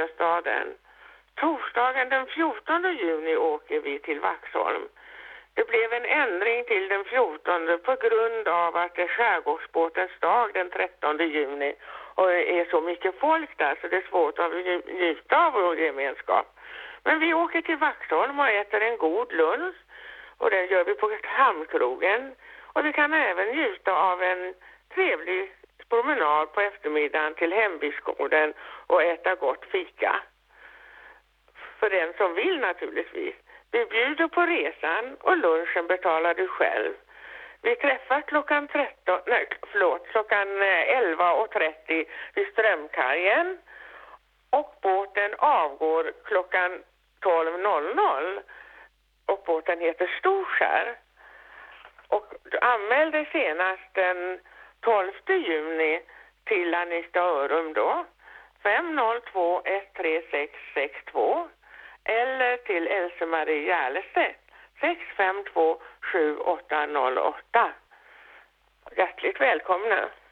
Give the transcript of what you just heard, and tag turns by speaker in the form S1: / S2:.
S1: Innerstaden. Torsdagen den 14 juni åker vi till Vaxholm. Det blev en ändring till den 14 på grund av att det är skärgårdsbåtens dag den 13 juni och det är så mycket folk där så det är svårt att njuta av vår gemenskap. Men vi åker till Vaxholm och äter en god lunch och det gör vi på Hamnkrogen. Och vi kan även njuta av en trevlig promenad på eftermiddagen till Hembygdsgården och äta gott fika. För den som vill naturligtvis. Vi bjuder på resan och lunchen betalar du själv. Vi träffas klockan 11:30 vid Strömkajen och båten avgår klockan 12:00 och båten heter Storskär. Och anmäl dig senast den 12 juni till Anita Örum då 502-13662 eller till Else-Marie Järleset 652-7808. Hjärtligt välkomna!